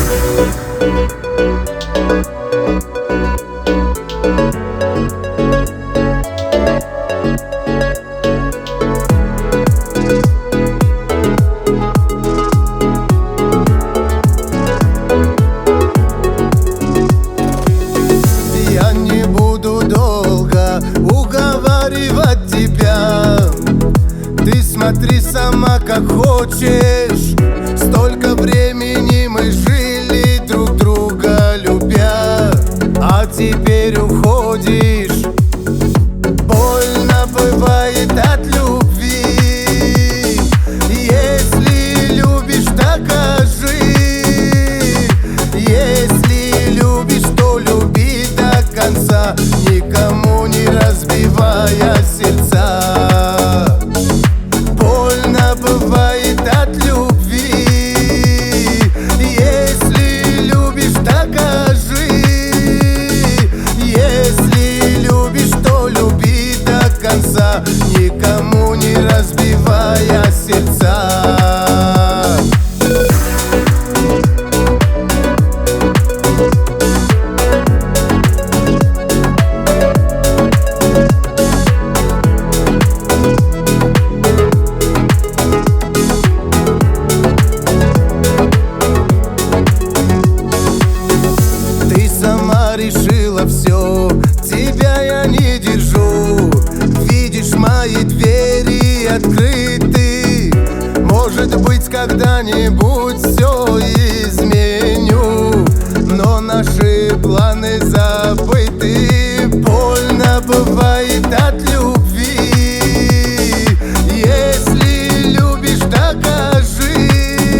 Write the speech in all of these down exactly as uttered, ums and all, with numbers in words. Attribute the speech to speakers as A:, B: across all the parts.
A: Я не буду долго уговаривать тебя. Ты смотри сама как хочешь. Столько времени мы жили, друг друга любя, а теперь уходишь. Больно бывает от любви. Если любишь, докажи. Если любишь, то люби до конца, никому не разбивая сердца. Больно бывает от любви. Если любишь, докажи. Если любишь, то люби до конца, никому не разбивая сердца. Решила все, тебя я не держу. Видишь, мои двери открыты. Может быть, когда-нибудь все изменю, но наши планы забыты. Больно бывает от любви. Если любишь, докажи.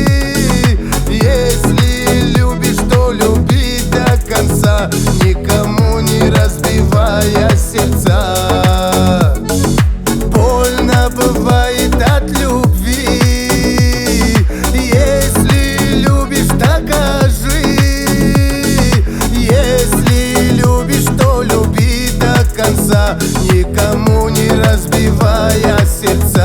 A: Если любишь, то люби до конца, никому не разбивая сердца. Больно бывает от любви. Если любишь, докажи. Если любишь, то люби до конца, никому не разбивая сердца.